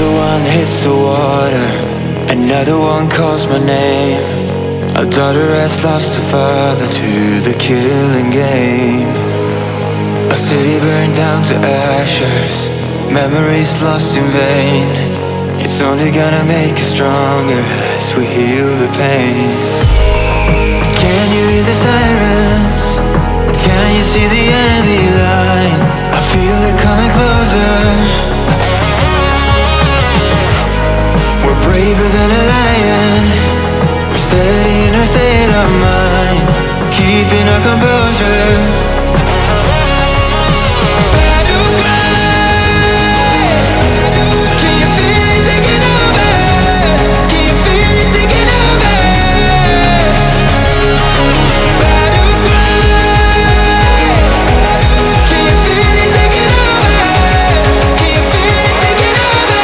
Another one hits the water, another one calls my name. A daughter has lost her father to the killing game. A city burned down to ashes, memories lost in vain. It's only gonna make us stronger as we heal the pain. Can you hear the sirens? Can you see the enemy line? I feel it coming closer. We're braver than a lion. We're steady in our state of mind, keeping our composure. Battle cry. Can you feel it taking over? Can you feel it taking over? Battle cry. Can you feel it taking over? Can you feel it taking over?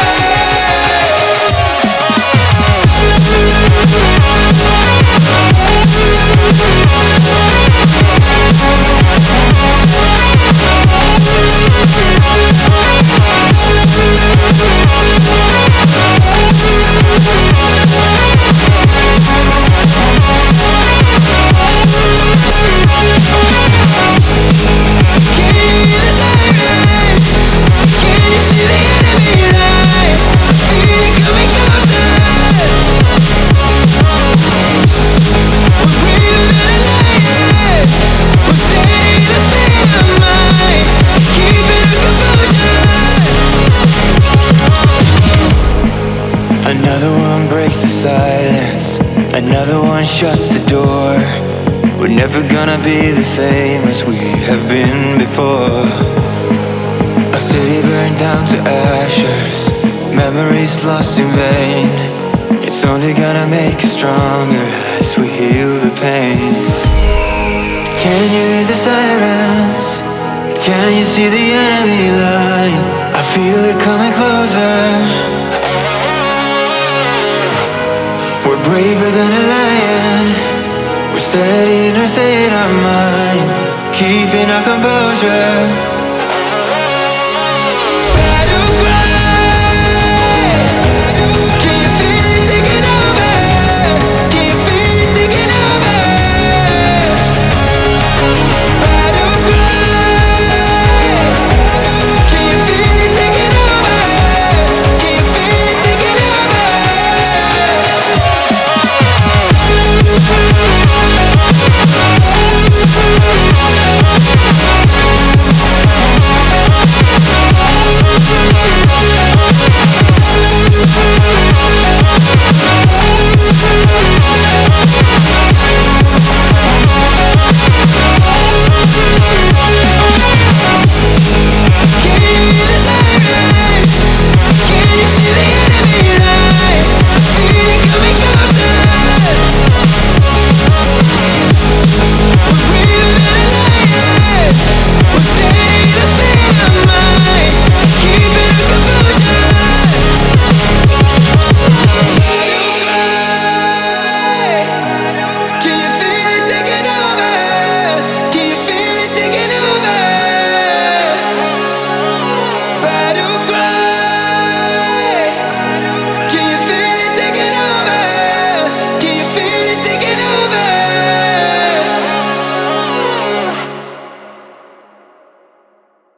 Another one breaks the silence, another one shuts the door. We're never gonna be the same as we have been before. A city burned down to ashes, memories lost in vain. It's only gonna make us stronger as we heal the pain. Can you hear the sirens? Can you see the enemy line? I feel it coming closer. We're braver than a lion. We're steady in our state of mind, keeping our composure.